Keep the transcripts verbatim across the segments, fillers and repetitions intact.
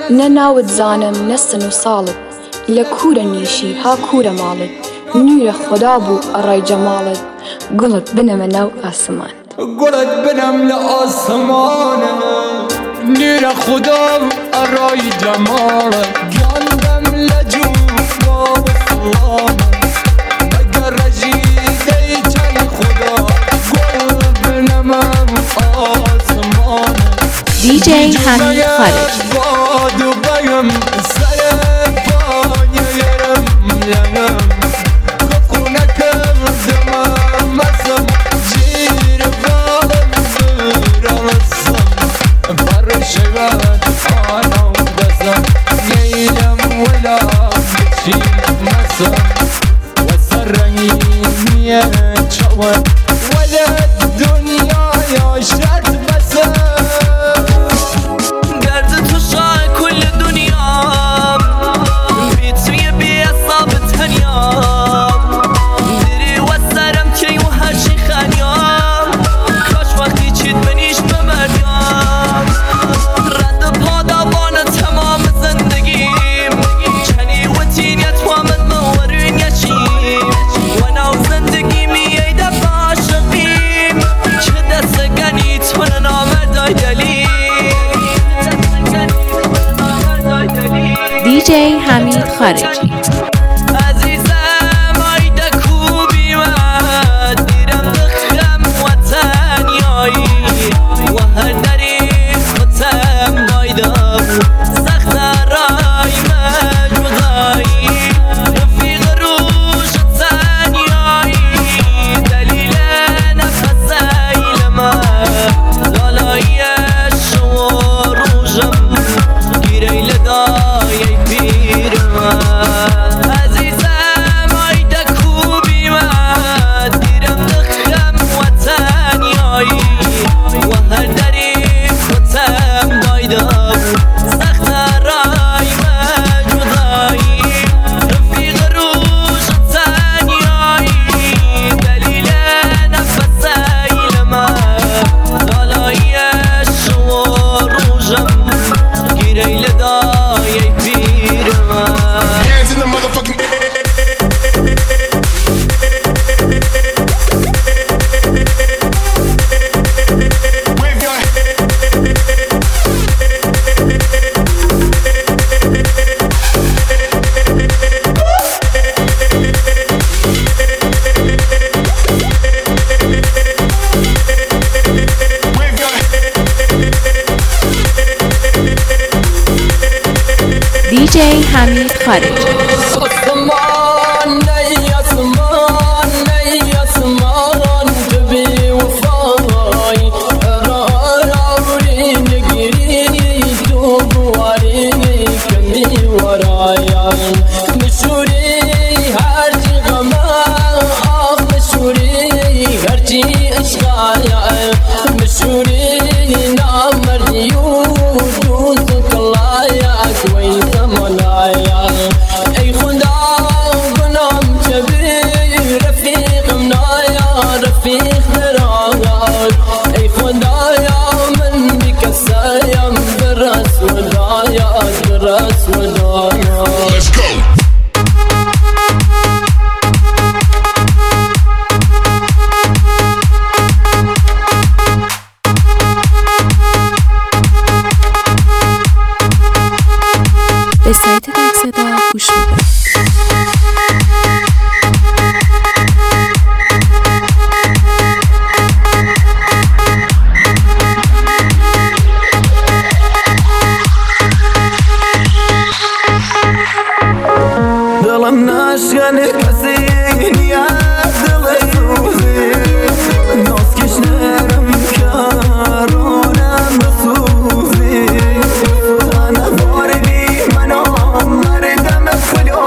نەناوت زانم نەسن و ساڵت لە کوورە نیشی ها کوورە ماڵت نورە خدا بوو ئەڕای جەماڵت گوڵت بنەمە ناو ئاسمان گوڵت بنەم لە ئاسمانە نورە خدا بوو ئەڕای جەماڵت گیاندەم لە جووفا و سڵامە ئەگەر ڕەژی دەیچەی خدا گوڵ بنەمە ئاسمانە دی جی حمید خارج بگم سر پای یرم لنم خونه کردم مسم جیر بالم برسم بر شبت آنا و دزم نیلم ولا بچی مسم و سرنگی میه چوان ولی دنیا یا شرط بسم دی جی حمید خارجی دی جی حمید خارجی Let's go. به سایت تک صدا گوش میدید. دلم نشکن کسی نیاز دلسوزی ناز کشنرم کارونم بسوزی انا واردی منو مردم خلو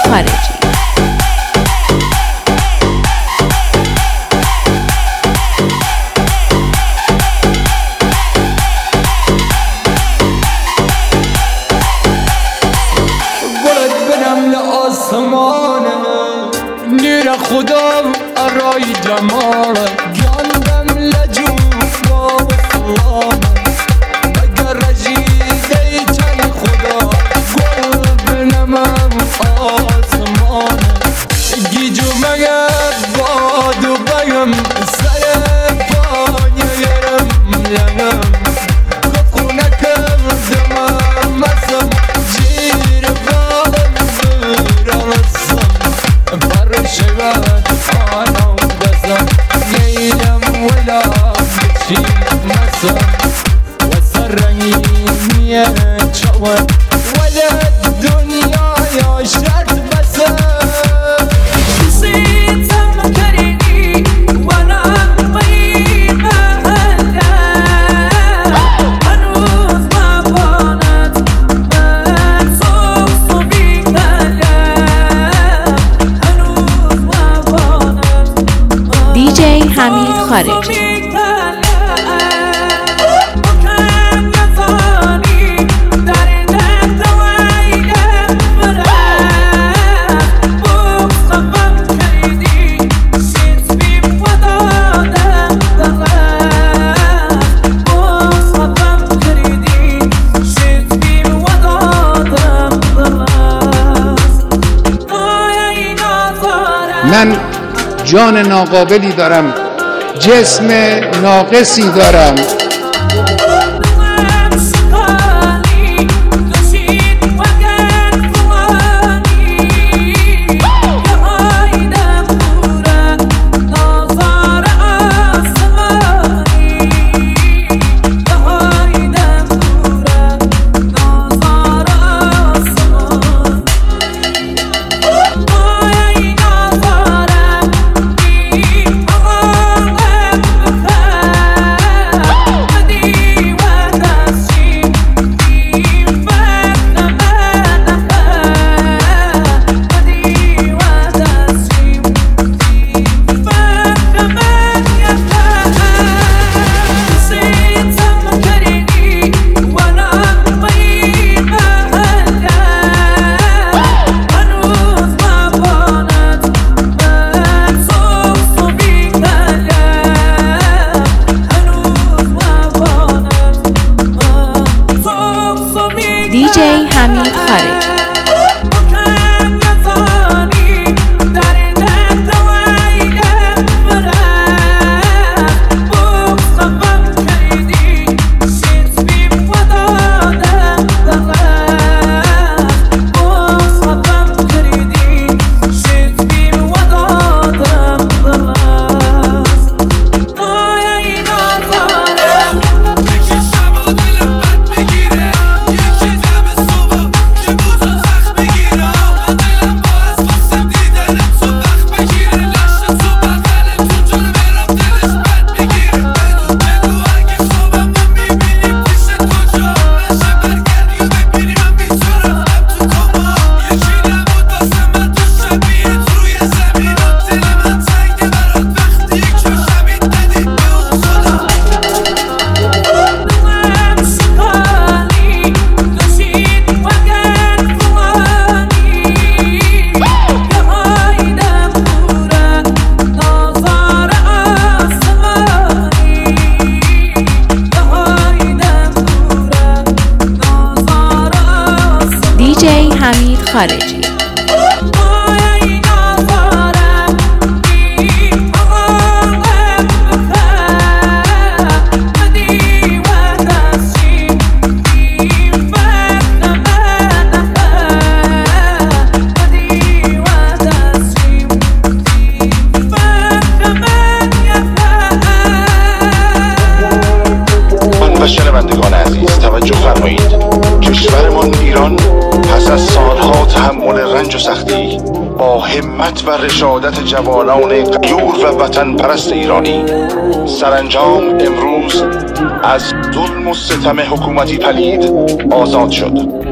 خارجی. نور خدا ارای جمال گندم لجوف و سلام اگر رجیده چن خدا گل بنمم آسمان گیجو مگر باد و بگم سر پای یرم لنم کفونه کردم مسم جیر بالم برسم بر شبت آنو بزم نیلم ولا بچی مسم و سرنگی چوان ولا دنیا یا شرط بسم نسيتم كريني وانا طيب هلا هنوز ما بانت منصوص بيك هلا هنوز ما بانت دی جی حمید خارجی. من جان ناقابلی دارم، جسم ناقصی دارم. دی جی حمید خارجی. دی جی حمید خارجی. و شنوندگان عزیز توجه فرمایید. کشورمان ایران پس از سالها تحمل رنج و سختی با همت و رشادت جوانان غیور و وطن پرست ایرانی سرانجام امروز از ظلم و ستم حکومتی پلید آزاد شد.